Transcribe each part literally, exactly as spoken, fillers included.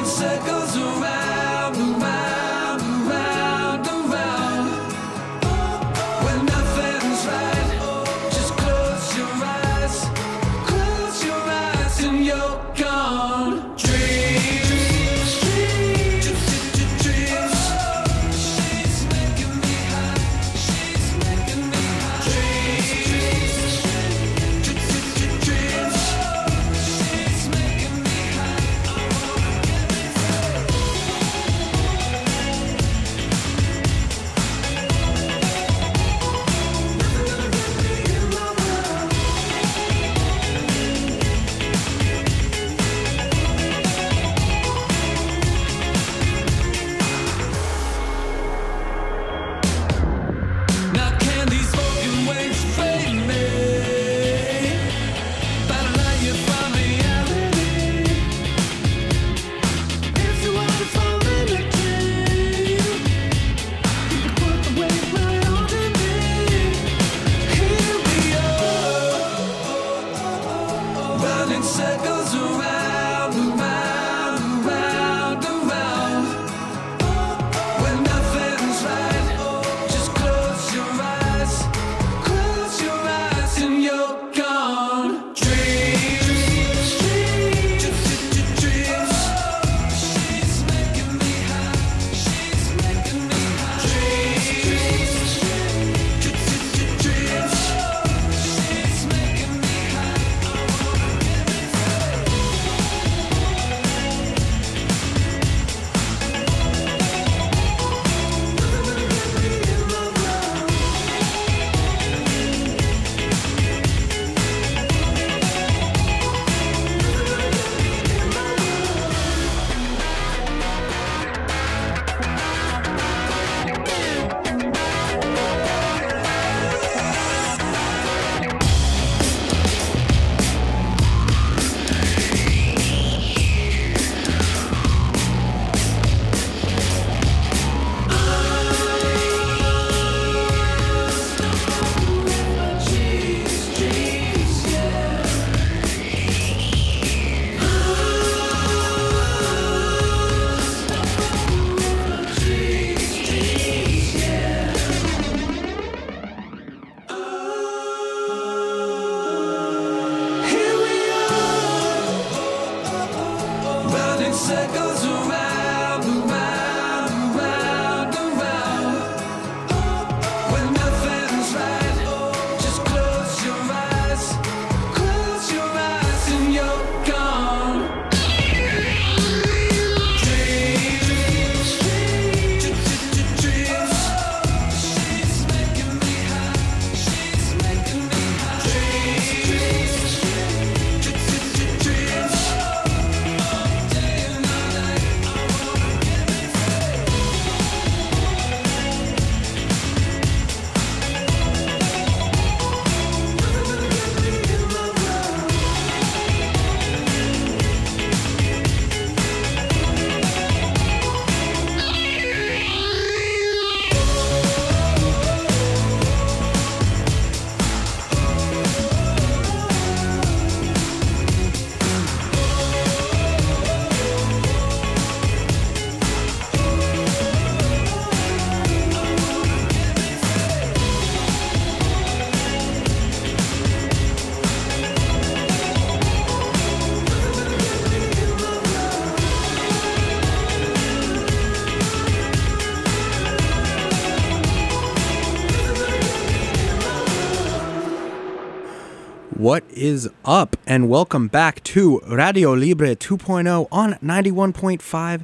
What is up, and welcome back to Radio Libre two point oh on ninety-one point five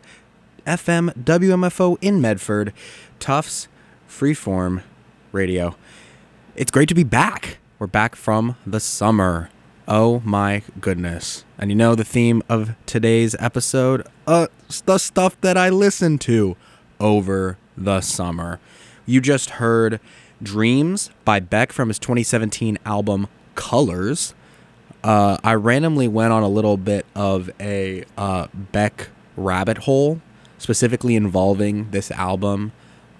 F M W M F O in Medford, Tufts Freeform Radio. It's great to be back. We're back from the summer. Oh my goodness. And you know the theme of today's episode? Uh, the stuff that I listened to over the summer. You just heard Dreams by Beck from his twenty seventeen album Colors. Uh, I randomly went on a little bit of a uh, Beck rabbit hole, specifically involving this album.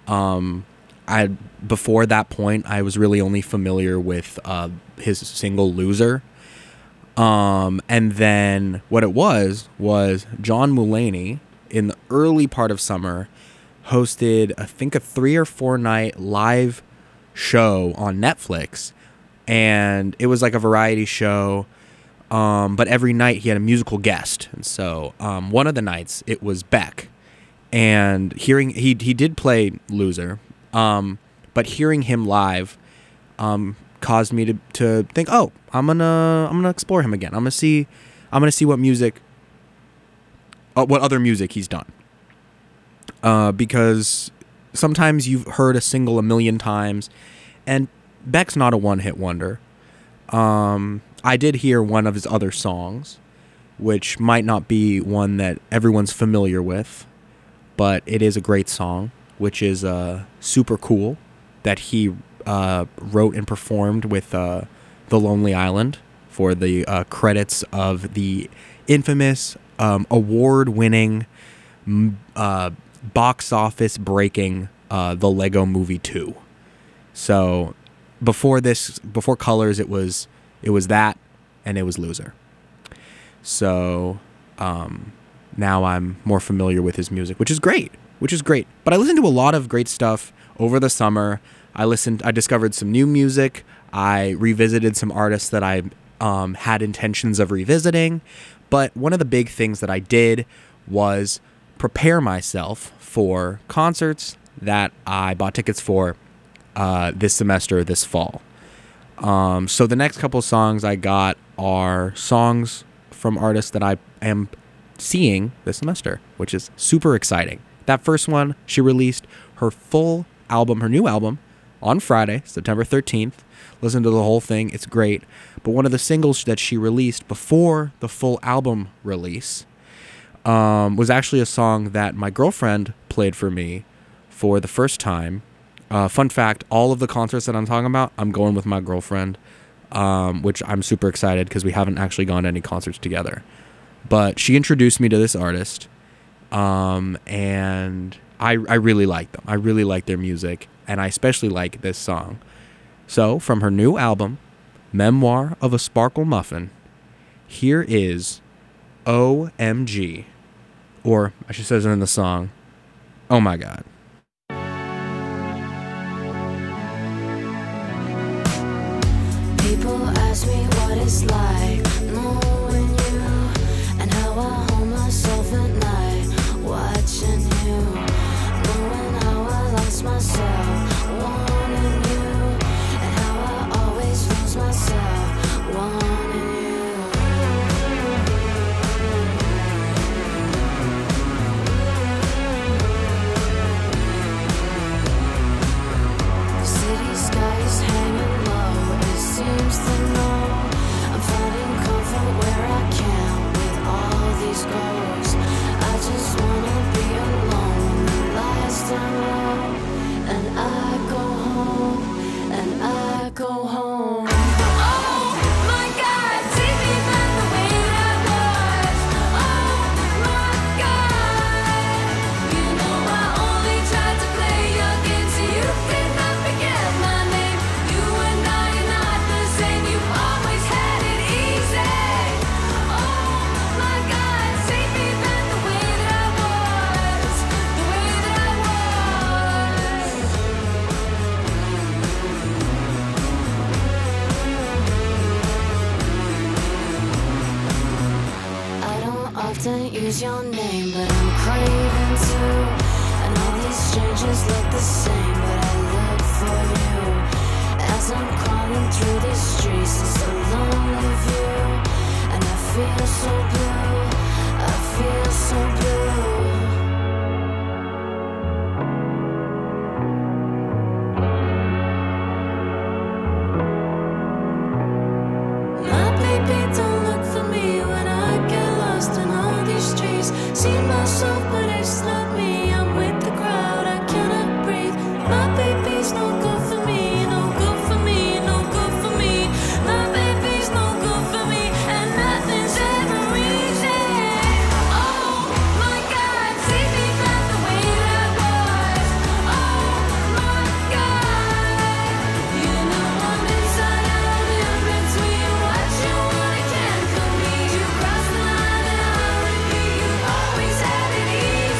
Um, I before that point, I was really only familiar with uh, his single "Loser," um, and then what it was was John Mulaney, in the early part of summer, hosted, I think, a three or four night live show on Netflix. And it was like a variety show. Um, but every night he had a musical guest. And so um, one of the nights it was Beck. And hearing, he, he did play Loser. Um, but hearing him live um, caused me to, to think, oh, I'm gonna I'm gonna explore him again. I'm gonna see I'm gonna see what music, uh, what other music he's done. Uh, because sometimes you've heard a single a million times, and Beck's not a one-hit wonder. Um, I did hear one of his other songs, which might not be one that everyone's familiar with, but it is a great song, which is uh, Super Cool, that he uh, wrote and performed with uh, The Lonely Island for the uh, credits of the infamous um, award-winning, uh, box office breaking uh, The Lego Movie two. So before this, before Colors, it was it was that, and it was Loser. So um, now I'm more familiar with his music, which is great, which is great. But I listened to a lot of great stuff over the summer. I listened, I discovered some new music. I revisited some artists that I um, had intentions of revisiting. But one of the big things that I did was prepare myself for concerts that I bought tickets for uh, this semester, this fall. Um, so the next couple songs I got are songs from artists that I am seeing this semester, which is super exciting. That first one, she released her full album, her new album, on Friday, September thirteenth. Listen to the whole thing. It's great. But one of the singles that she released before the full album release um, was actually a song that my girlfriend played for me for the first time. Uh, fun fact, all of the concerts that I'm talking about, I'm going with my girlfriend, um, which I'm super excited because we haven't actually gone to any concerts together. But she introduced me to this artist, um, and I, I really like them. I really like their music, and I especially like this song. So, from her new album, Memoir of a Sparkle Muffin, here is O M G, or as she says it in the song, Oh My God. People ask me what it's like knowing you, and how I hold myself at night watching you, knowing how I lost myself wanting you, and how I always lose myself wanting you. The city sky is hanging low, it seems to know I'm finding comfort where I can with all these goals. I just wanna be alone the last time out, and I go home, and I go home. Oh my God, take me back the way that I was. Oh my God, you know I only tried to play your game so you could not forget my name. You and I are not the same, you always had it easy. Oh my God, take me back the way that I was, the way that I was. I don't often use your name, but I'm craving to. And all these strangers look the same, but I look for you. As I'm crawling through these streets, it's a lonely view, and I feel so blue, I feel so blue. My baby don't look for me when I get lost in all these streets. See myself, but it's not me. I'm with the crowd, I cannot breathe. My baby's no good for me, no good for me, no good for me. My baby's no good for me, and nothing's ever easy. Oh my God, take me back the way that I was. Oh my God, you know I'm inside out in between what you want and can't compete. You cross the line and I repeat, you always had it easy.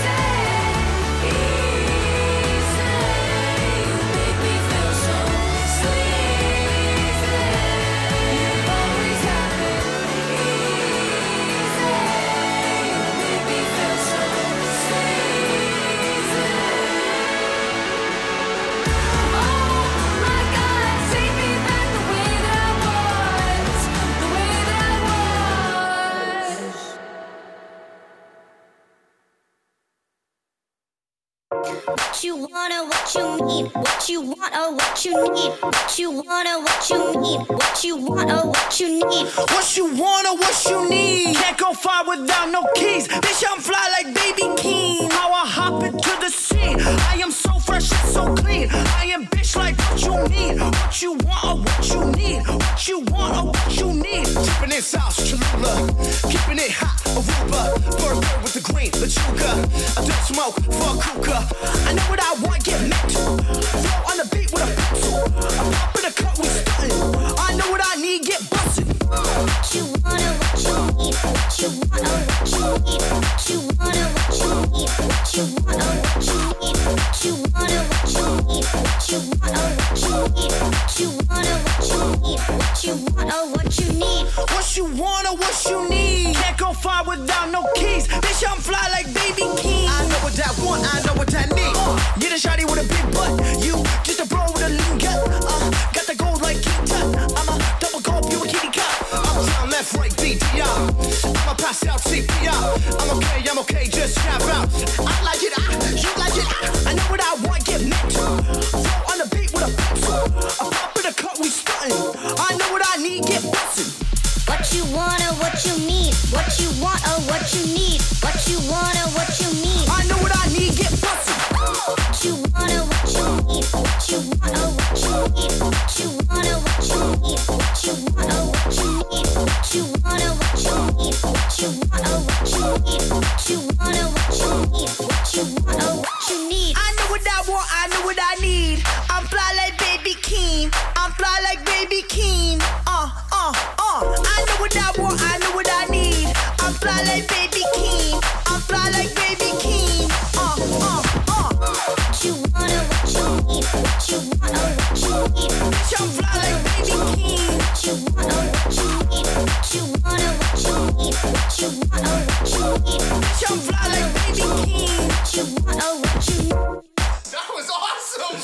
What you wanna, what you need, what you want or what you need, what you wanna, what you need, what you want or what you need. What you want or what you need. Can't go far without no keys. Bitch, I'm fly like Baby Keem. How I hop into the scene. I am so fresh and so clean. I am bitch like what you need. What you want or what you need. What you want or what you need. Tipping in sauce, Cholula. Keeping it hot, Aruba. Burger with the green, the Chuka. I don't smoke, fuck hookah. I know what I want, get mental. Flow on the beat with a pencil. I'm popping a cut, we stunting. I know what I need, get bustin'. What you wanna, what you need, what you want or what you need, what you wanna, what you need, what you want or what you need, what you wanna, what you need, what you want or what you need, what you wanna, what you need, what you want or what you need. What you want or what you need. Can't go far without no keys. Bitch, I'm fly like Baby Keem. I know what I want, I know what I need. Uh, get a shawty with a big butt. You just a bro with a lean gut. Uh, got the gold like King Tut. I'm a double gold, you a kitty cat. I'm down, left, right, D D R. I'ma pass out C P R. I'm okay, I'm okay, just snap out. I like it, I, you like it, I. I know what I want, get mental. Flow on the beat with a pencil. I'm popping a cut, we stunting. I know what I need, get bustin'. What you want or what you need, what you want or what you need, what you want or what you need. I know what I need, get bustin'. What you want or what you need, what you want or what you need, what you want or what you need, what you want or what you need, what you want or what you need, what you want or what you need, what you want or what you need, what you want or what you need. I know what I want, I know what I need. I'm fly like Baby Keem. I'm fly like Baby Keem. Uh, uh, uh. I know what I want, I know what I need. I'm fly like Baby Keem. I'm fly like Baby Keem. Uh, uh, uh. What you want or what you need, what you want or what you need, Bitch, I'm fly like Baby Keem. what you want or what you need, what you want or what you need, what you want or what you need, Bitch, I'm fly like Baby Keem. what you want or what you need. That was awesome.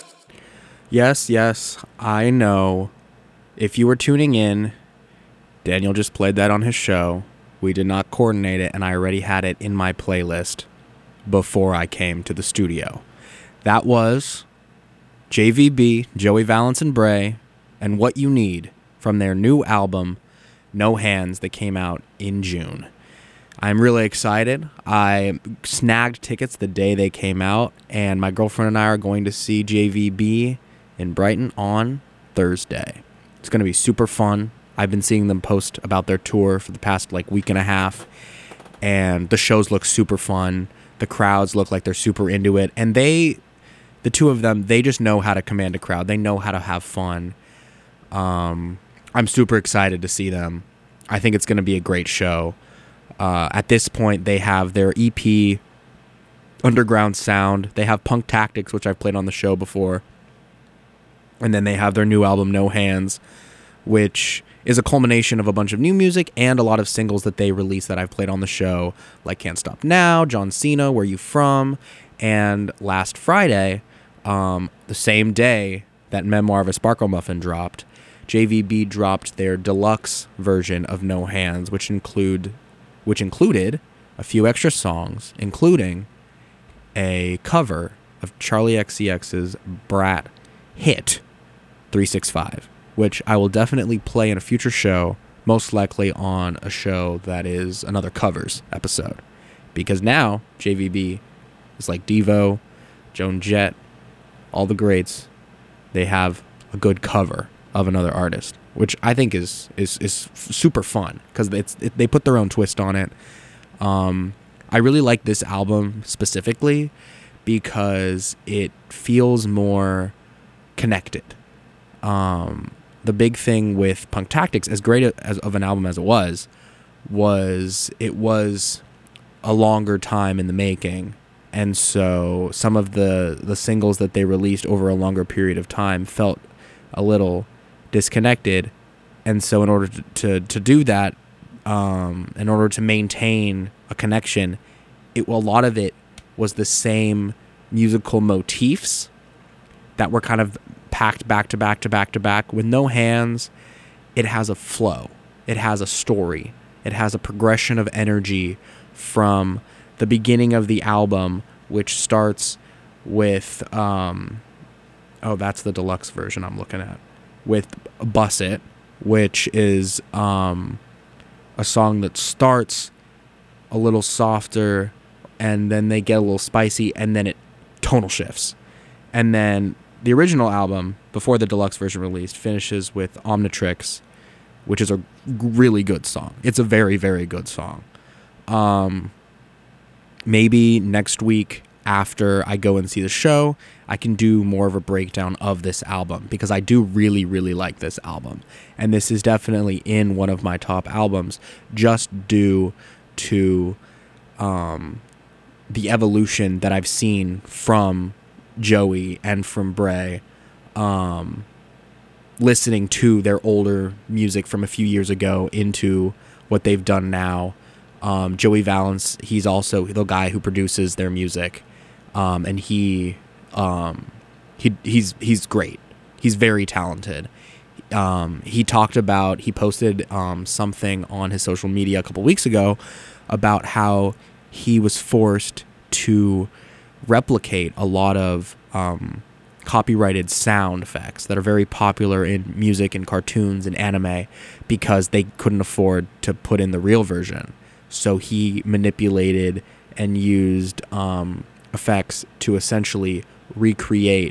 Yes, yes, I know. If you were tuning in, Daniel just played that on his show. We did not coordinate it, and I already had it in my playlist before I came to the studio. That was J V B, Joey Valance and Bray, and What You Need from their new album, No Hands, that came out in June. I'm really excited. I snagged tickets the day they came out, and my girlfriend and I are going to see J V B in Brighton on Thursday. It's going to be super fun. I've been seeing them post about their tour for the past like week and a half, and the shows look super fun. The crowds look like they're super into it, and they, the two of them, they just know how to command a crowd. They know how to have fun. Um, I'm super excited to see them. I think it's going to be a great show. Uh, at this point, they have their E P, Underground Sound. They have Punk Tactics, which I've played on the show before. And then they have their new album, No Hands, which is a culmination of a bunch of new music and a lot of singles that they released that I've played on the show, like Can't Stop Now, John Cena, Where You From? And last Friday, um, the same day that Memoir of a Sparkle Muffin dropped, J V B dropped their deluxe version of No Hands, which include, which included a few extra songs, including a cover of Charlie X C X's Brat hit three six five, which I will definitely play in a future show, most likely on a show that is another covers episode. Because now J V B is like Devo, Joan Jett, all the greats. They have a good cover of another artist, which I think is is is super fun because it's it, they put their own twist on it. Um, I really like this album specifically because it feels more connected. Um, the big thing with Punk Tactics, as great as of an album as it was, was it was a longer time in the making. And so some of the, the singles that they released over a longer period of time felt a little disconnected. And so in order to, to, to do that, um, in order to maintain a connection, it a lot of it was the same musical motifs that were kind of packed back to back to back to back. With No Hands, it has a flow. It has a story. It has a progression of energy from the beginning of the album, which starts with um oh that's the deluxe version I'm looking at, with Bus It, which is um a song that starts a little softer and then they get a little spicy and then it tonal shifts. And then the original album, before the deluxe version released, finishes with Omnitrix, which is a really good song. It's a very, very good song. Um, maybe next week after I go and see the show, I can do more of a breakdown of this album, because I do really, really like this album. And this is definitely in one of my top albums, just due to um, the evolution that I've seen from Joey and from Bray, um, listening to their older music from a few years ago into what they've done now. Um, Joey Valance, he's also the guy who produces their music, um, and he, um, he he's he's great. He's very talented. Um, he talked about he posted um, something on his social media a couple weeks ago about how he was forced to replicate a lot of um, copyrighted sound effects that are very popular in music and cartoons and anime, because they couldn't afford to put in the real version. So he manipulated and used um, effects to essentially recreate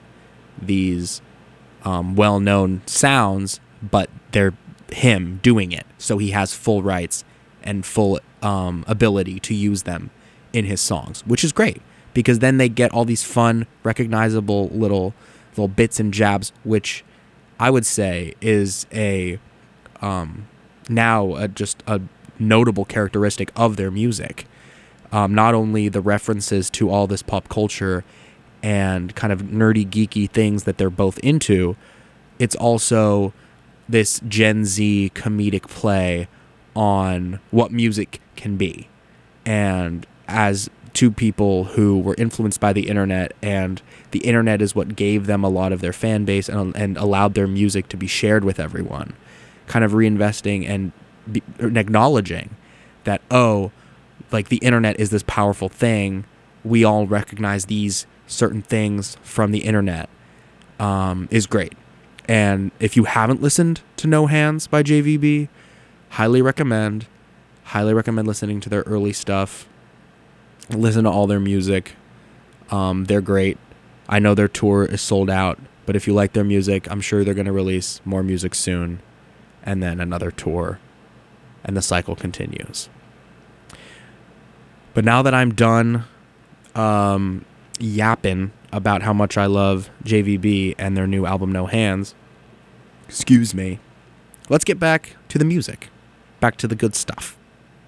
these um, well-known sounds, but they're him doing it. So he has full rights and full um, ability to use them in his songs, which is great, because then they get all these fun, recognizable little little bits and jabs, which I would say is a um, now a, just a notable characteristic of their music. Um, not only the references to all this pop culture and kind of nerdy, geeky things that they're both into, it's also this Gen Z comedic play on what music can be. And as two people who were influenced by the internet, and the internet is what gave them a lot of their fan base and, and allowed their music to be shared with everyone, kind of reinvesting and, be, and acknowledging that, oh, like the internet is this powerful thing. We all recognize these certain things from the internet, um, is great. And if you haven't listened to No Hands by J V B, highly recommend, highly recommend listening to their early stuff. Listen to all their music. Um, they're great. I know their tour is sold out, but if you like their music, I'm sure they're going to release more music soon, and then another tour, and the cycle continues. But now that I'm done um, yapping about how much I love J V B and their new album No Hands, excuse me, let's get back to the music, back to the good stuff.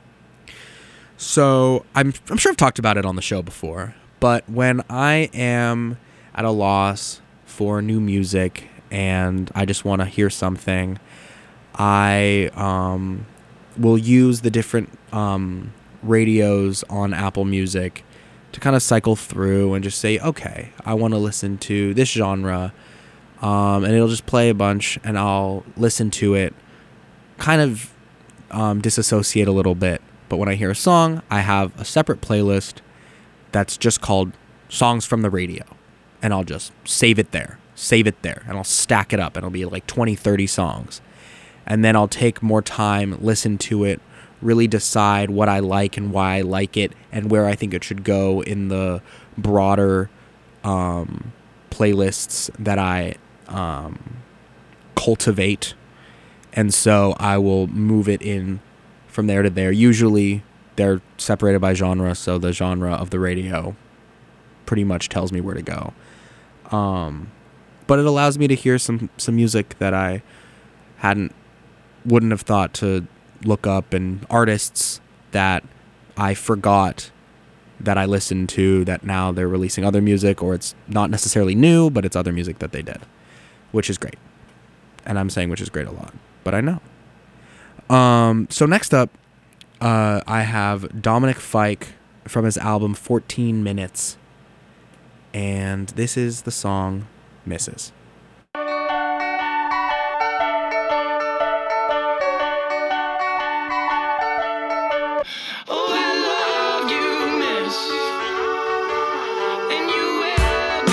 So I'm I'm sure I've talked about it on the show before, but when I am at a loss for new music and I just want to hear something, I um, will use the different um, radios on Apple Music to kind of cycle through and just say, okay, I want to listen to this genre, um, and it'll just play a bunch, and I'll listen to it, kind of um, disassociate a little bit. But when I hear a song, I have a separate playlist that's just called Songs from the Radio. And I'll just save it there, save it there, and I'll stack it up. And it'll be like twenty, thirty songs. And then I'll take more time, listen to it, really decide what I like and why I like it, and where I think it should go in the broader um, playlists that I um, cultivate. And so I will move it in from there to there. Usually they're separated by genre, so the genre of the radio pretty much tells me where to go. Um, but it allows me to hear some, some music that I hadn't, wouldn't have thought to look up, and artists that I forgot that I listened to, that now they're releasing other music, or it's not necessarily new, but it's other music that they did, which is great. And I'm saying which is great a lot, but I know. Um, so next up, uh, I have Dominic Fike from his album fourteen minutes. And this is the song Misses. Oh, I love you, miss. And you will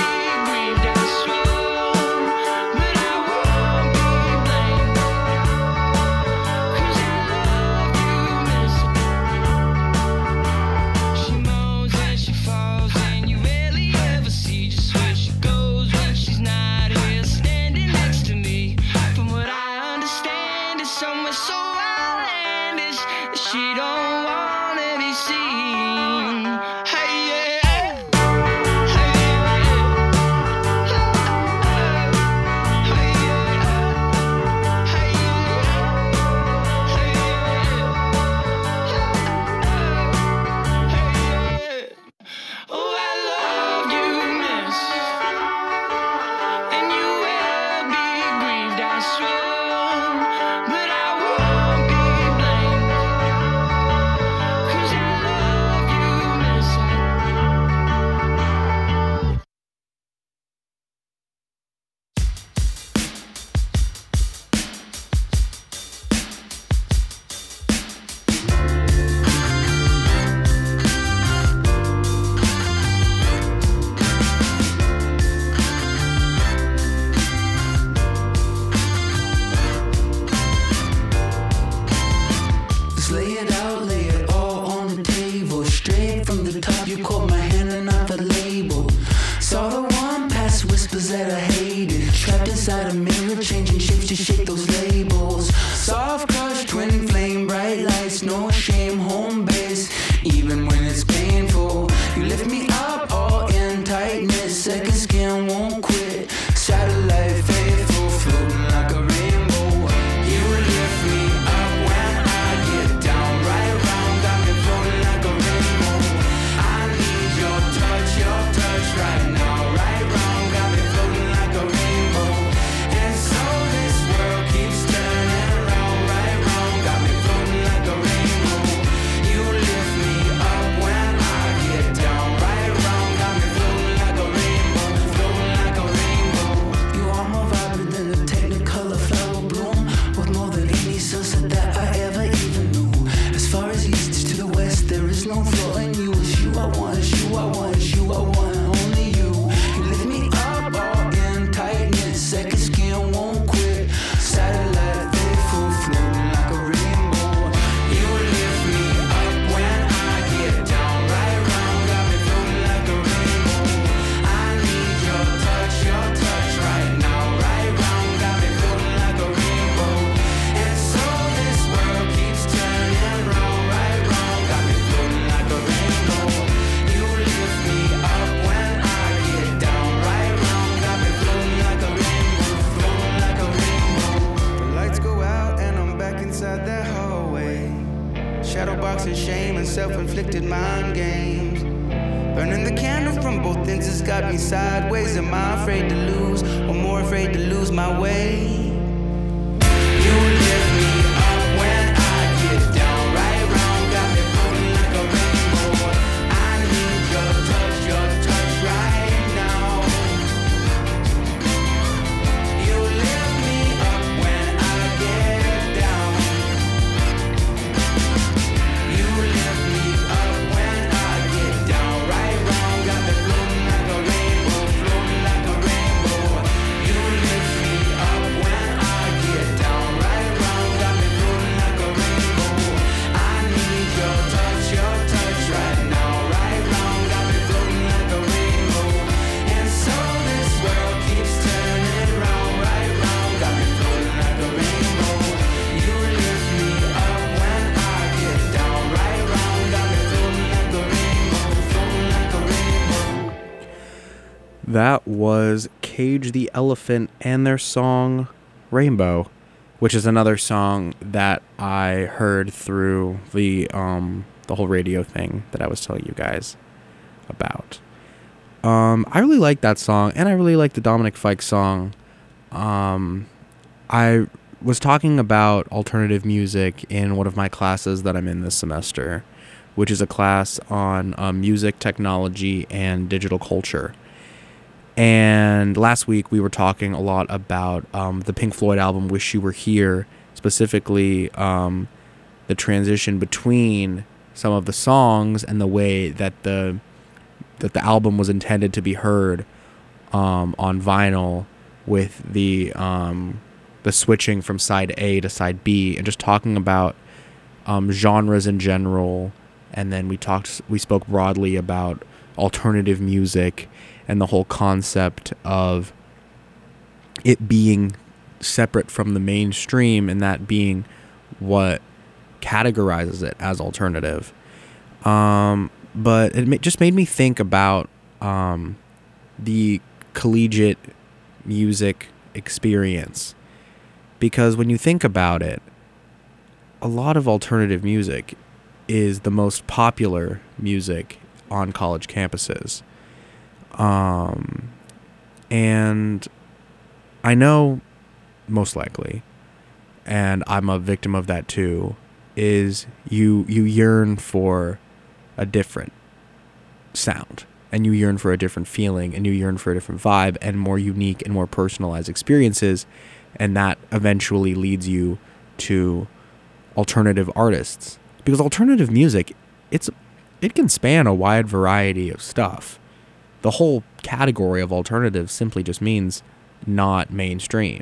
put my hand in off the label. Saw the one past whispers that I hated. Trapped inside a mirror, changing shapes to shake those labels. Soft crush, twin flame, bright lights, no shame, home base. Even when it's painful, you lift me up all in tightness. Second skin won't quit. Satellite faithful, floating like a rainbow. You lift me up when I get down, right round, got me floating like a rainbow. I need your touch, your touch right now, right round, got me floating like a rainbow. And so this world keeps turning round, right round, got me floating like a rainbow. You lift me up when I get down, right round, got me floating like a rainbow, floating like a rainbow. You are more vibrant than a technicolor flower bloom, with more than any sunset that I ever even knew. As far as east is to the west, there is no flaw in you. It's you I want, it's you I want, it's you I want, only you. You lift me up all in tightness, second skin won't quit. Satellite faithful, floating like a rainbow. You lift me up when I get down, right round, got me floating like a rainbow. I need your touch, your touch right now, right round, got me floating like a rainbow. And so this world keeps turning round, right round, got me floating like a rainbow. You lift me up when I get down, right round, got me floating like a rainbow, floating like a rainbow. The lights go out and I'm back inside that hallway. Shadow boxing shame and self-inflicted mind games. Burning the candle from both ends has got me sideways. Am I afraid to lose or more afraid to lose my way? You lift me up when I get down, right round, got me floating like a rainbow. I need your touch, your touch right now. You lift me up when I get down. You lift me up when I get down, right round, got me floating like a rainbow, floating like a rainbow. You lift me up when I get down, right round, got me floating like a rainbow. I need your touch, your touch right now, right round, got me floating like a rainbow. And so this world keeps turning round, right round, got me floating like a rainbow. You lift me up when I get down, right round, got me floating like a rainbow, floating like a rainbow. That was Cage the Elephant and their song Rainbow, which is another song that I heard through the um the whole radio thing that I was telling you guys about. Um, I really like that song, and I really like the Dominic Fike song. Um, I was talking about alternative music in one of my classes that I'm in this semester, which is a class on um, music, technology, and digital culture. And last week we were talking a lot about um, the Pink Floyd album Wish You Were Here, specifically um, the transition between some of the songs and the way that the that the album was intended to be heard um, on vinyl, with the um, the switching from side A to side B, and just talking about um, genres in general. And then we talked we spoke broadly about alternative music and the whole concept of it being separate from the mainstream, and that being what categorizes it as alternative. Um, but it ma- just made me think about um, the collegiate music experience, because when you think about it, a lot of alternative music is the most popular music on college campuses. Um, and I know most likely, and I'm a victim of that too, is you you yearn for a different sound, and you yearn for a different feeling, and you yearn for a different vibe and more unique and more personalized experiences, and that eventually leads you to alternative artists, because alternative music, it's it can span a wide variety of stuff. The whole category of alternative simply just means not mainstream.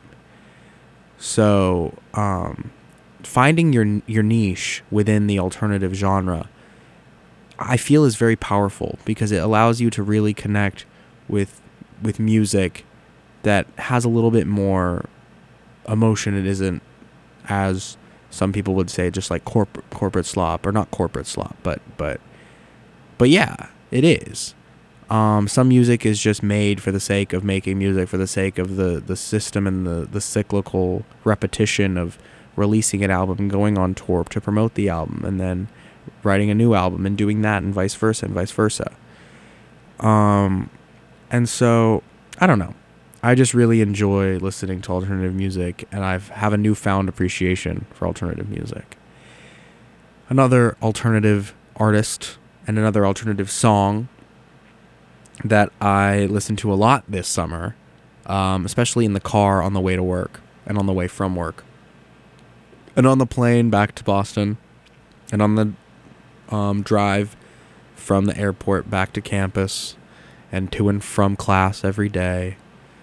So, um, finding your your niche within the alternative genre, I feel is very powerful because it allows you to really connect with with music that has a little bit more emotion. It isn't, as some people would say, just like corporate corporate slop, or not corporate slop, but but but yeah, it is. Um, some music is just made for the sake of making music, for the sake of the, the system and the, the cyclical repetition of releasing an album and going on tour to promote the album, and then writing a new album and doing that, and vice versa and vice versa. Um, and so, I don't know. I just really enjoy listening to alternative music, and I have a newfound appreciation for alternative music. Another alternative artist and another alternative song that I listened to a lot this summer, um, especially in the car on the way to work and on the way from work, and on the plane back to Boston, and on the um, drive from the airport back to campus, and to and from class every day.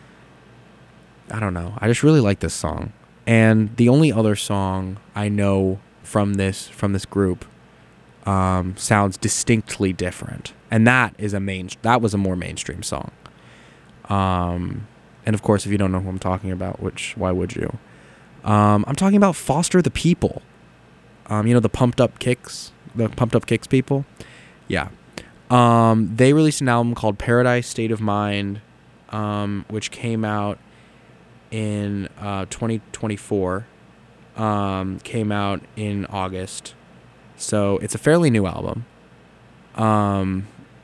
I don't know. I just really like this song. And the only other song I know from this from this group um, sounds distinctly different, and that is a main. That was a more mainstream song. Um, and of course, if you don't know who I'm talking about, which why would you? Um, I'm talking about Foster the People. Um, you know, the Pumped Up Kicks, the Pumped Up Kicks people. Yeah. Um, they released an album called Paradise State of Mind, um, which came out in uh, twenty twenty-four. Um, came out in August. So it's a fairly new album. Um,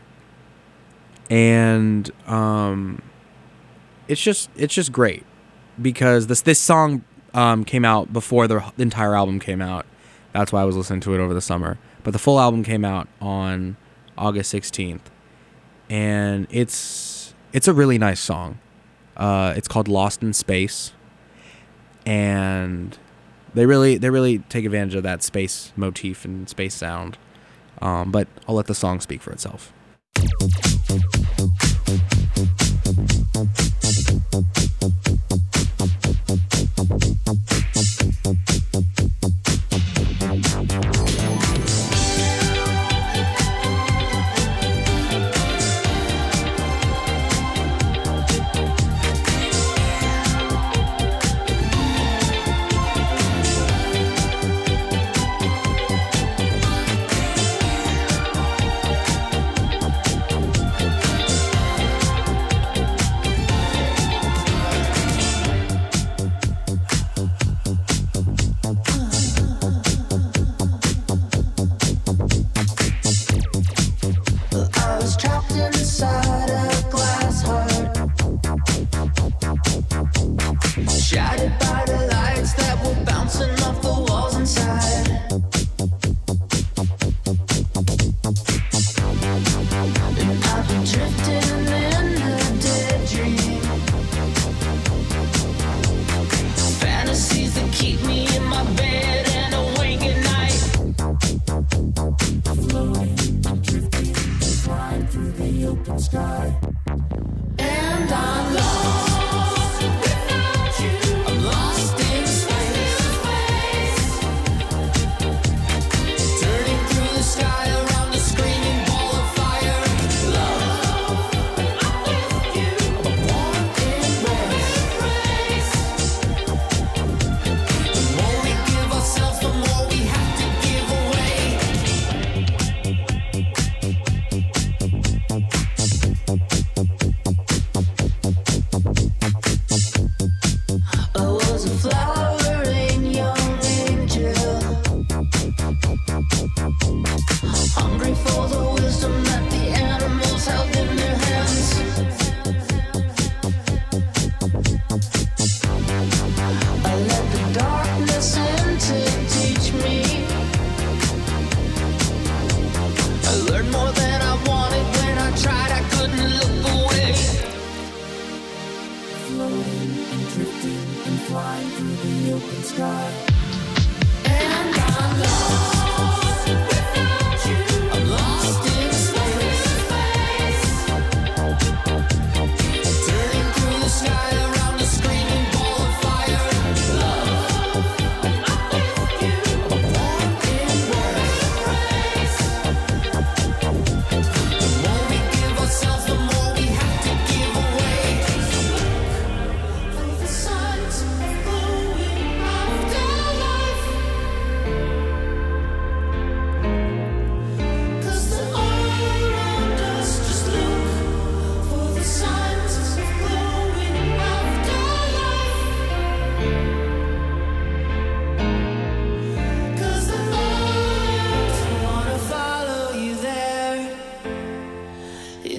and um, it's just it's just great because this this song um, came out before the entire album came out. That's why I was listening to it over the summer. But the full album came out on August sixteenth, and it's it's a really nice song. Uh, it's called Lost in Space, and they really they really take advantage of that space motif and space sound. Um, but I'll let the song speak for itself.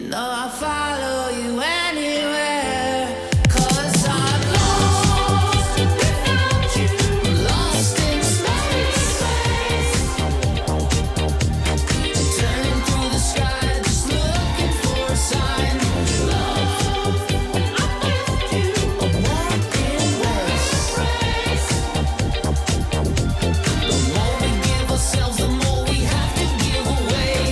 know I'll follow you anywhere. 'Cause I'm lost without you, lost in space. Turning through the sky, just looking for a sign. Love, I'm with you, walking race. The more we give ourselves, the more we have to give away.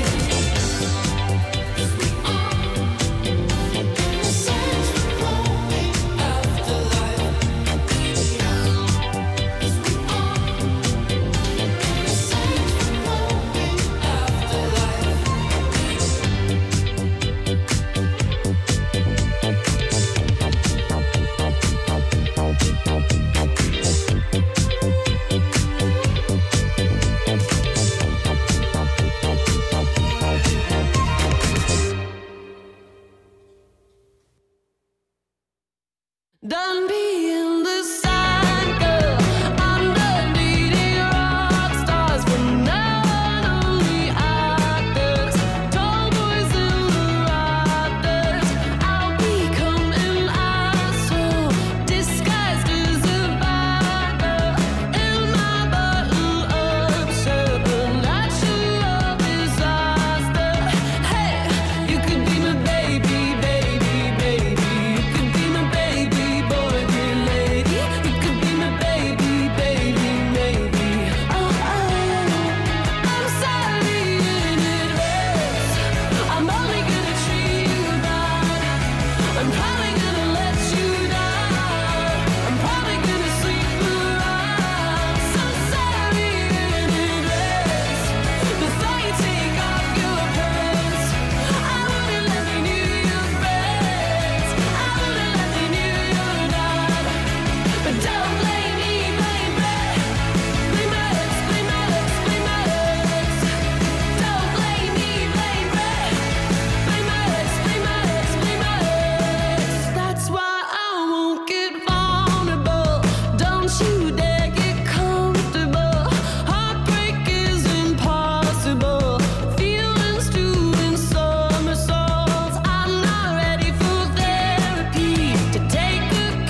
Done being the cycle. I'm done needing rock stars from now on, only actors. Tall boys in the rafters. I'll become an asshole, disguised as a bad girl. In my bottle of supernatural disaster. Hey, you could be my baby, baby, baby. You could be my baby boy, dear lady. You could be my baby, baby, maybe. Oh, oh, I'm sorry in advance. I'm only gonna treat you bad. I'm probably gonna let you down. I'm probably gonna sleep around. So sorry in advance. Before you take off your pants, I wouldn't let me knew your friends. I wouldn't let me knew your dad. But don't blame me, blame me. Blame my ex, blame my ex, blame my ex. Don't blame me, blame me. Blame my ex, blame my ex, blame my ex. That's why I won't get vulnerable. Don't you dare get comfortable. Heartbreak is impossible. Feelings doing somersaults. I'm not ready for therapy to take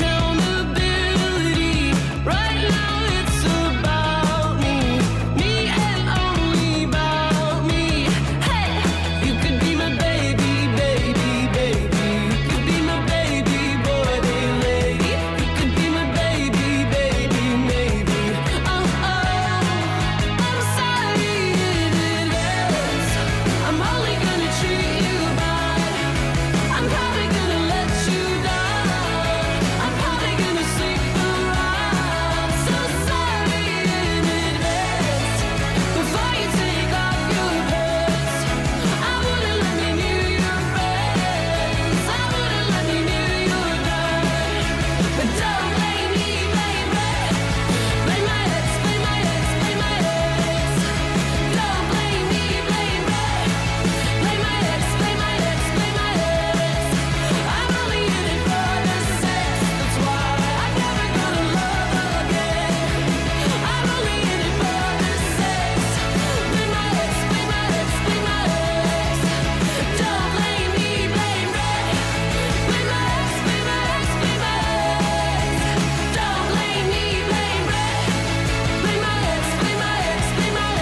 accountability. Right now it's about me, me and only about me. Hey, you could be my baby, baby, baby. You could be my baby boy, dear lady. You could be my baby, baby, maybe. Oh, oh, I'm sorry in advance. I'm only gonna treat you bad. I'm probably gonna let you down. I'm probably gonna sleep around. So sorry in advance. Before you take off your pants, I wouldn't let me knew your friends. I wouldn't let me knew your dad. But don't blame me, blame me. Blame my ex, blame my ex, blame my ex. Don't blame me, blame me. Blame my ex, blame my ex, blame my ex. I'm only in it for the sex. That's why I'm never gonna love again. I'm only in it for the sex. Blame my ex, blame my ex, blame my ex. Don't blame me, blame me. Blame my ex, blame my ex, blame my ex. Don't blame me, blame me. Blame my ex, blame my ex, blame my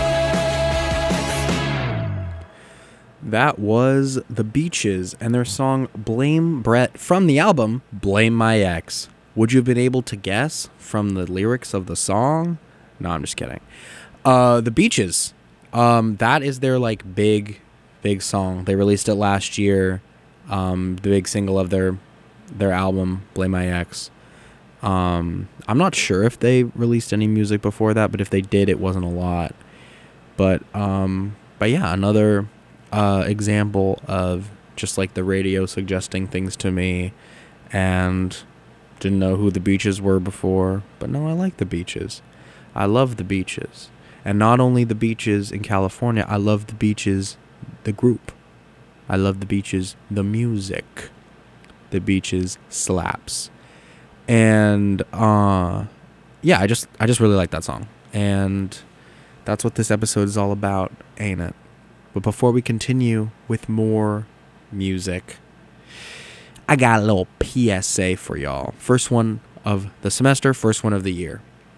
ex. That was The Beaches and their song Blame Brett from the album Blame My Ex. Would you have been able to guess from the lyrics of the song? No, I'm just kidding. Uh, The Beaches. Um, that is their like big, big song. They released it last year. Um, the big single of their their album Blame My Ex. Um, I'm not sure if they released any music before that, but if they did, it wasn't a lot. But um, but yeah, another uh, example of just like the radio suggesting things to me, and didn't know who the Beaches were before, but no, I like the Beaches. I love the Beaches, and not only the Beaches in California, I love the Beaches, the group. I love the Beaches, the music. The Beaches slaps. And uh yeah, I just I just really like that song. And that's what this episode is all about, ain't it? But before we continue with more music, I got a little P S A for y'all. First one of the semester, first one of the year.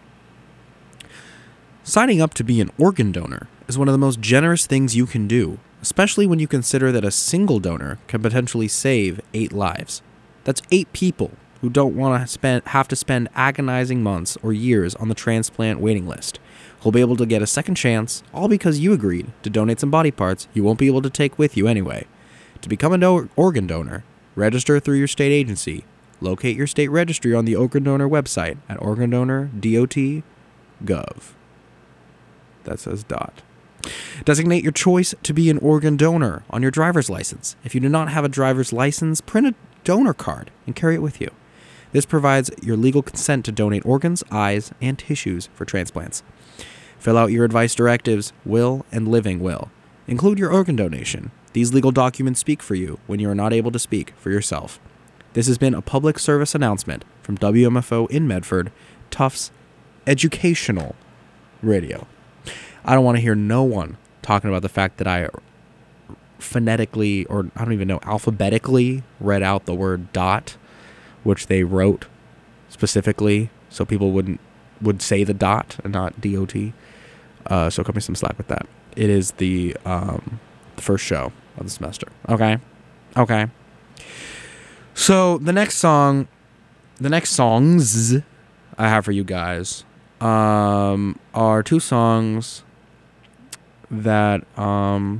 Signing up to be an organ donor is one of the most generous things you can do, especially when you consider that a single donor can potentially save eight lives. That's eight people who don't want to spend have to spend agonizing months or years on the transplant waiting list. Who'll be able to get a second chance, all because you agreed to donate some body parts you won't be able to take with you anyway. To become an do- organ donor, register through your state agency. Locate your state registry on the organ donor website at organ donor dot gov. That says dot. Designate your choice to be an organ donor on your driver's license. If you do not have a driver's license, print a donor card and carry it with you. This provides your legal consent to donate organs, eyes, and tissues for transplants. Fill out your advice directives, will, and living will. Include your organ donation. These legal documents speak for you when you are not able to speak for yourself. This has been a public service announcement from W M F O in Medford, Tufts Educational Radio. I don't want to hear no one talking about the fact that I phonetically, or I don't even know, alphabetically read out the word dot, which they wrote specifically so people wouldn't would say the dot and not D O T. Uh, so cut me some slack with that. It is the um, the first show of the semester. Okay, okay. So the next song, the next songs I have for you guys um, are two songs that um,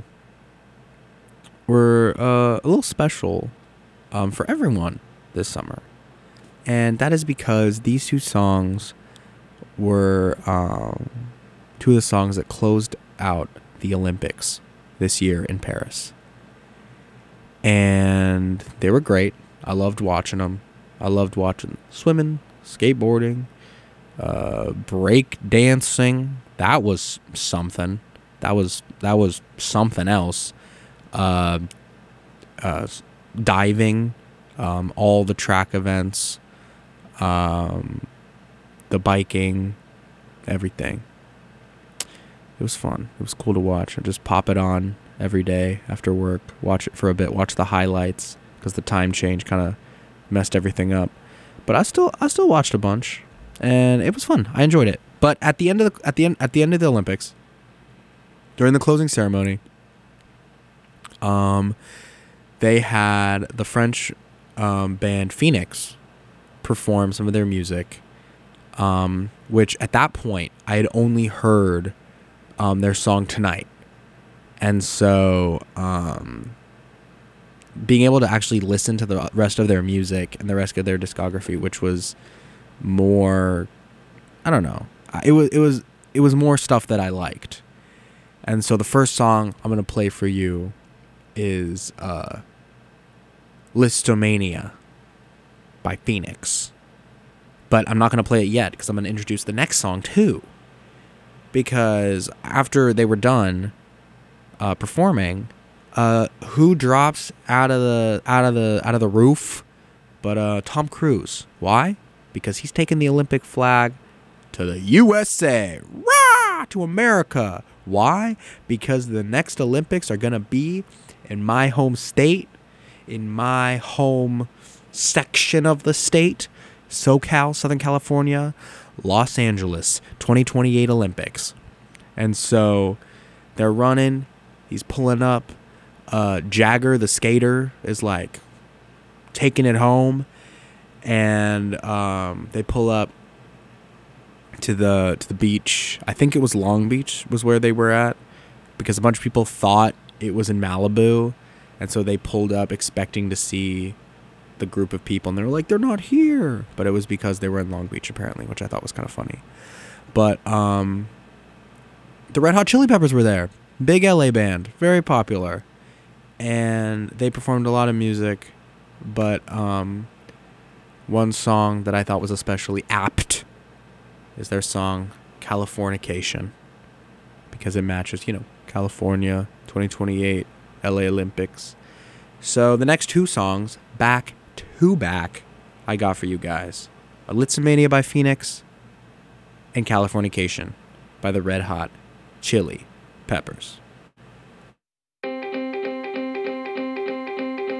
were uh, a little special um, for everyone this summer, and that is because these two songs were um, two of the songs that closed out the Olympics this year in Paris. And they were great. I loved watching them. I loved watching swimming, skateboarding, uh, break dancing. That was something. That was that was something else. Uh, uh, diving, um, all the track events, um, the biking, everything. It was fun. It was cool to watch. I just pop it on every day after work, watch it for a bit, watch the highlights because the time change kind of messed everything up. But I still I still watched a bunch, and it was fun. I enjoyed it. But at the end of the at the end at the end of the Olympics, during the closing ceremony, um, they had the French um, band Phoenix perform some of their music, um, which at that point I had only heard um, their song Tonight. And so um, being able to actually listen to the rest of their music and the rest of their discography, which was more, I don't know, it was it was it was more stuff that I liked. And so the first song I'm gonna play for you is uh, Listomania by Phoenix. But I'm not gonna play it yet because I'm gonna introduce the next song too. Because after they were done uh, performing, uh, who drops out of the out of the out of the roof? But uh, Tom Cruise. Why? Because he's taking the Olympic flag to the U S A, rah, to America. Why? Because the next Olympics are gonna be in my home state, in my home section of the state, SoCal, Southern California, Los Angeles, twenty twenty-eight Olympics. And so they're running, he's pulling up, uh, Jagger the skater is like taking it home, and um, they pull up to the to the beach. I think it was Long Beach was where they were at, because a bunch of people thought it was in Malibu, and so they pulled up expecting to see the group of people, and they were like, they're not here, but it was because they were in Long Beach apparently, which I thought was kind of funny. But um the Red Hot Chili Peppers were there, big L A band, very popular, and they performed a lot of music. But um one song that I thought was especially apt is their song Californication, because it matches, you know, California, twenty twenty-eight L A Olympics. So the next two songs, back to back, I got for you guys: Listomania by Phoenix and Californication by the Red Hot Chili Peppers.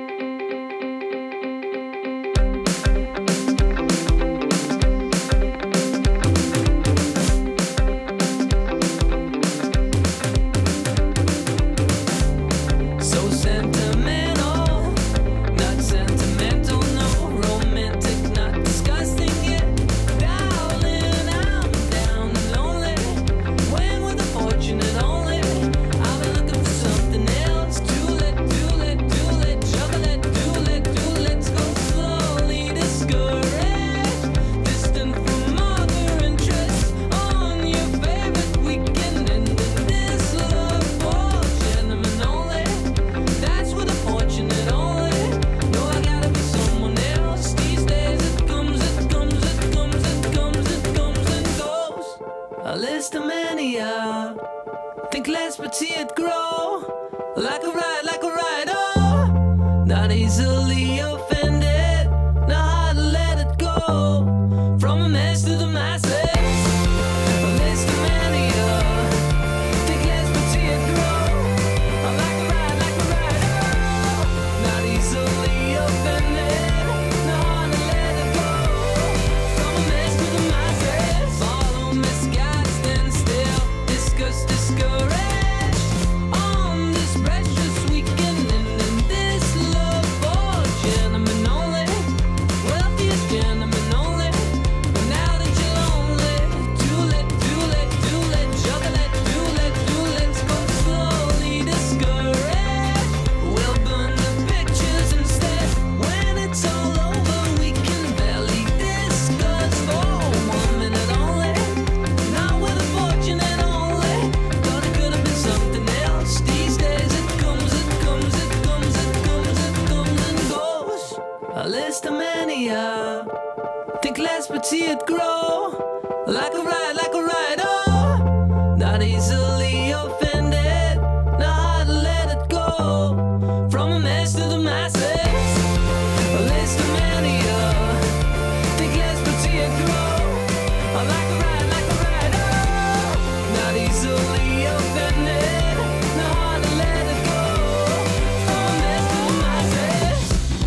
but see it grow. Like a ride, like a ride, oh. Not easily offended, not hard to let it go. From a mess to the masses, a list of many, uh, think less but see it grow. Like a ride, like a ride, oh. Not easily offended, not hard to let it go. From a mess to the masses, follow misguided, stand still, discuss, discouraged. On this precious weekend and in this love for gentlemen only, wealthiest gentlemen only. But now that you're lonely, too late, too late, too late, juggle it, too late, too late, go slowly discouraged. We'll burn the pictures instead. When it's all over, we can barely discuss for one minute only. Not with a fortune and only. Thought it could have been something else. These days it comes, it comes, it comes, it comes, it comes and goes. A list of many, uh, think less but see it grow. Like a ride, like a ride, oh. Not easily offended, not hard to let it go. From a mess to the masses, a list of many, uh, think less but see it grow. Like a ride, like a ride, oh. Not easily offended, not hard to let it go. From a mess to the masses.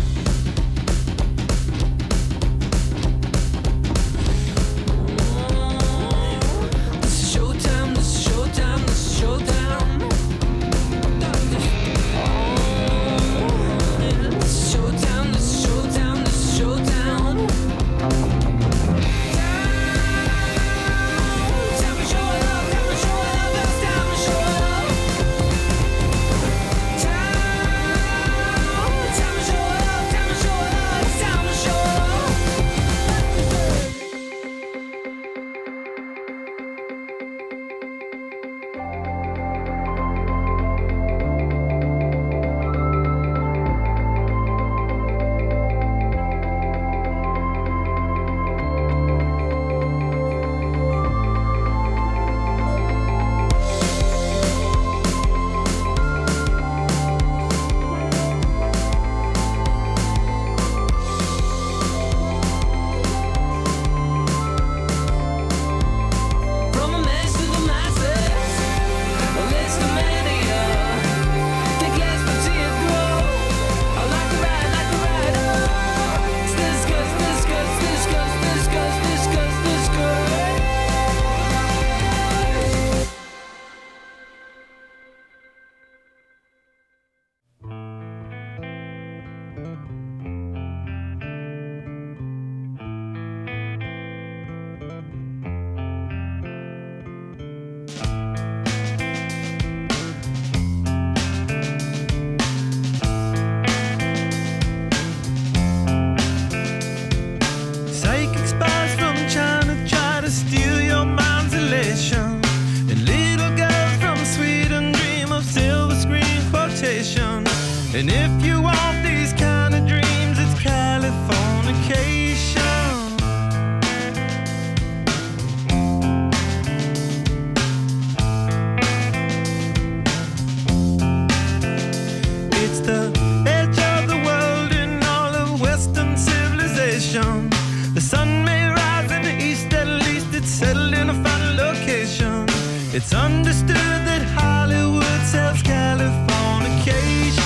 This is showtime, this is showtime, this is showtime. This is showtime, this is showtime, this is showtime. Time to show it up, time to show it up, it's time to show it up. Time, time to show it up, time to show it up, it's time to show it up. From a mess to the masses, a list of many, uh, think less but see it grow. Like a ride, like a ride, oh. Discuss, discuss, discuss, discuss, discuss, discuss. Psychic spies from China try to steal your mind's elation. And little girls from Sweden dream of silver screen quotations. And if you want these kind of dreams, it's Californication. It's the edge of the world in all of Western civilization. The sun may rise in the east, at least it's settled in a final location. It's understood that Hollywood sells Californication.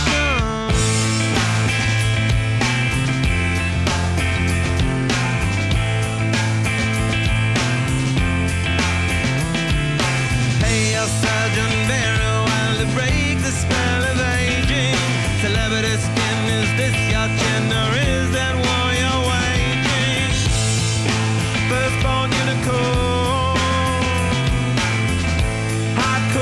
Pay your surgeon very well to break the spell of aging. Celebrity skin, is this your chin or is that war you're waging? Firstborn unicorn, high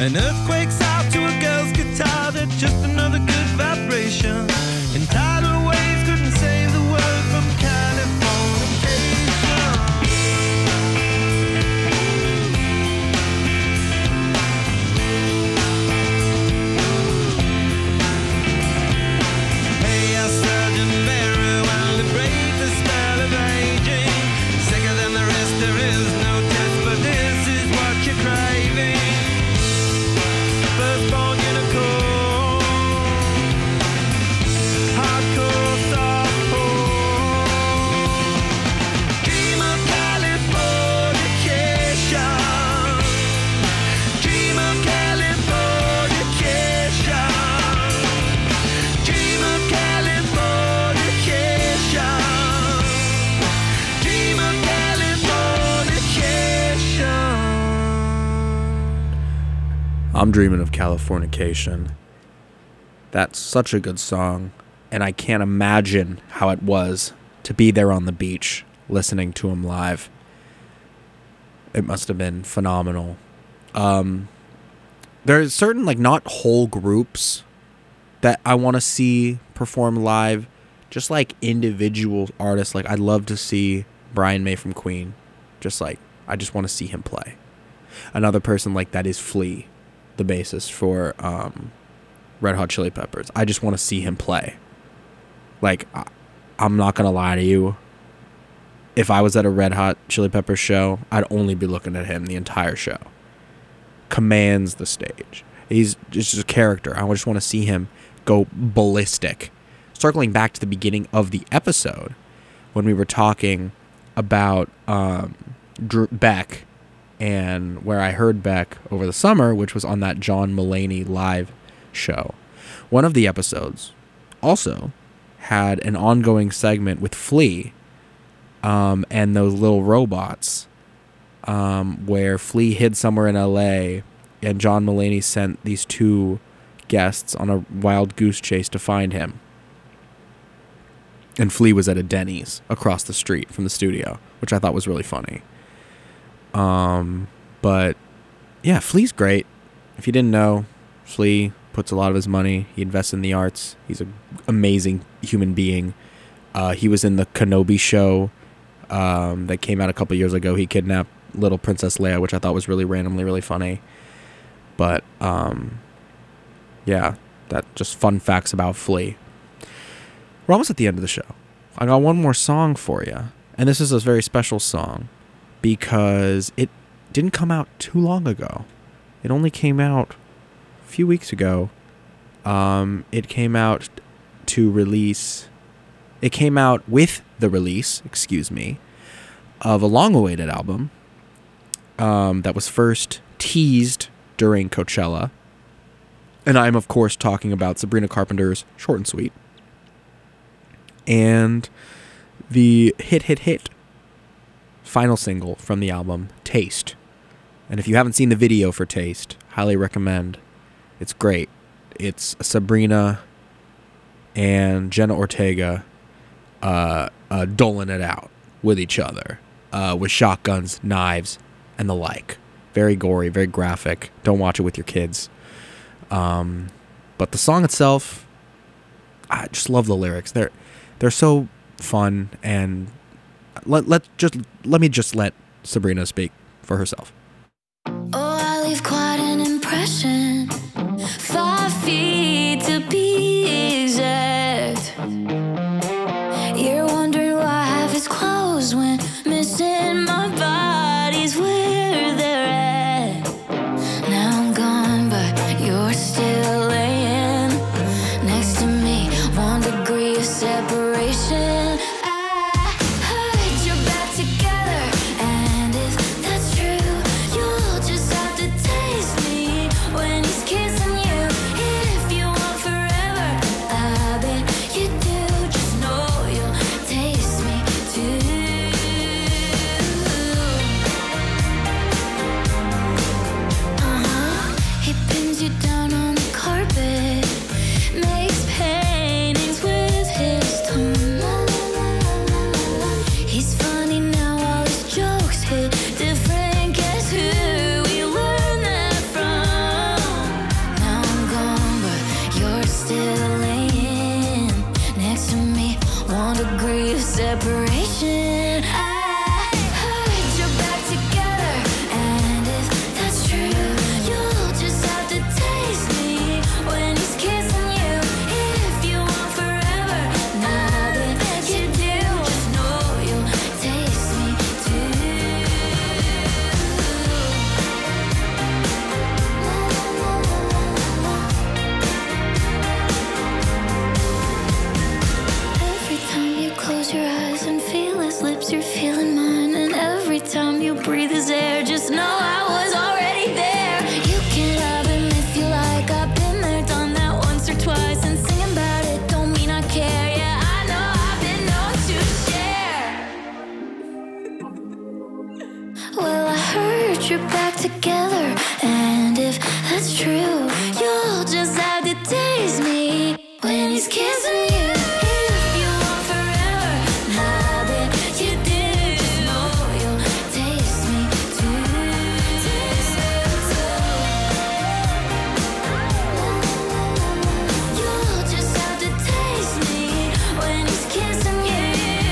An earthquake's out to a girl's guitar, that's just another good vibration. And tidal waves couldn't save the world from Californication. Hey, our surgeon very well to break the spell of aging. Sicker than the rest, there is no test, but this is what you're craving. Firstborn unicorn, hardcore softcore. Dream of Californication. Dream of Californication. Dream of Californication. Dream of Californication. I'm dreaming of Californication. That's such a good song, and I can't imagine how it was to be there on the beach listening to him live. It must have been phenomenal. Um, there's certain, like, not whole groups that I want to see perform live, just like individual artists. Like, I'd love to see Brian May from Queen. Just like, I just want to see him play. Another person like that is Flea, the bassist for um, Red Hot Chili Peppers. I just want to see him play. Like, I, I'm not going to lie to you. If I was at a Red Hot Chili Peppers show, I'd only be looking at him the entire show. Commands the stage. He's just a character. I just want to see him go ballistic. Circling back to the beginning of the episode, when we were talking about um, Drew Beck, and where I heard Beck over the summer, which was on that John Mulaney live show. One of the episodes also had an ongoing segment with Flea um, and those little robots, um, where Flea hid somewhere in L A and John Mulaney sent these two guests on a wild goose chase to find him. And Flea was at a Denny's across the street from the studio, which I thought was really funny. Um, but yeah, Flea's great. If you didn't know, Flea puts a lot of his money. He invests in the arts. He's an amazing human being. Uh, he was in the Kenobi show um, that came out a couple years ago. He kidnapped little Princess Leia, which I thought was really randomly really funny. But um, yeah, that just fun facts about Flea. We're almost at the end of the show. I got one more song for you, and this is a very special song, because it didn't come out too long ago. It only came out a few weeks ago. Um, it came out to release... It came out with the release, excuse me, of a long-awaited album um, that was first teased during Coachella. And I'm, of course, talking about Sabrina Carpenter's Short and Sweet. And the hit, hit, hit final single from the album, Taste. And if you haven't seen the video for Taste, highly recommend. It's great. It's Sabrina and Jenna Ortega uh, uh, doling it out with each other uh, with shotguns, knives, and the like. Very gory, very graphic. Don't watch it with your kids. Um, but the song itself, I just love the lyrics. They're they're so fun, and let let just let me just let Sabrina speak for herself. Oh, I leave quite an impression. Five feet to be exact. You're wondering why half is closed when missing my body's where they're at. Now I'm gone, but you're still laying next to me. One degree of separation. I heard you're back together, and if that's true, separation. I heard you're back together, and if that's true, you'll just have to taste me when he's kissing you. If you want forever, nothing you do, just know you'll taste me too. Every time you close your eyes and feel his lips, you're feeling mine. And every time you breathe his air, just know I was already there. You can love him if you like. I've been there, done that once or twice. And singing about it don't mean I care. Yeah, I know I've been known to share. Well, I heard you're back together, and if that's true, you'll just have to taste me when he's kissing you. If you want forever, nothing you do, just know you'll taste me too. Taste me too. You'll just have to taste me when he's kissing you.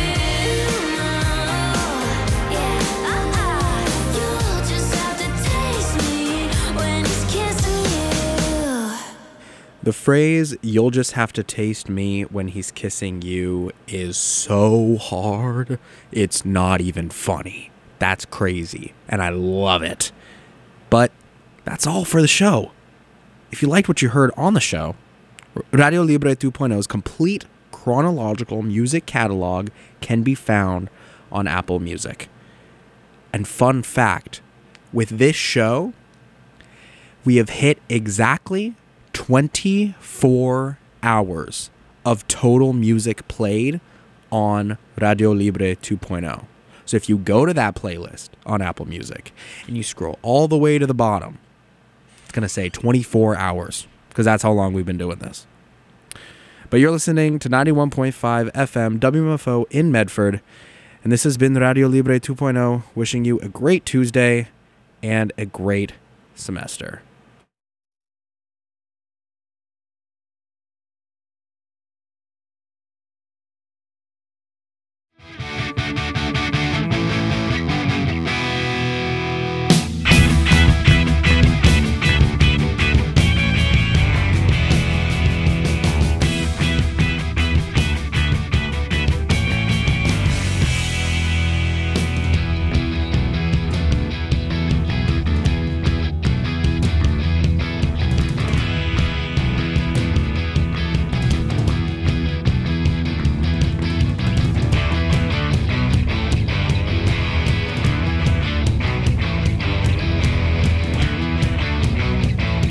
Yeah, uh-uh. You'll just have to taste me when he's kissing you. The phrase, "you'll just have to taste me when he's kissing you," is so hard, it's not even funny. That's crazy, and I love it. But that's all for the show. If you liked what you heard on the show, Radio Libre two point oh's complete chronological music catalog can be found on Apple Music. And fun fact, with this show, we have hit exactly twenty-four hours of total music played on Radio Libre two point oh. So if you go to that playlist on Apple Music and you scroll all the way to the bottom, it's going to say twenty-four hours, because that's how long we've been doing this. But you're listening to ninety-one point five F M W M F O in Medford, and this has been Radio Libre two point oh, wishing you a great Tuesday and a great semester.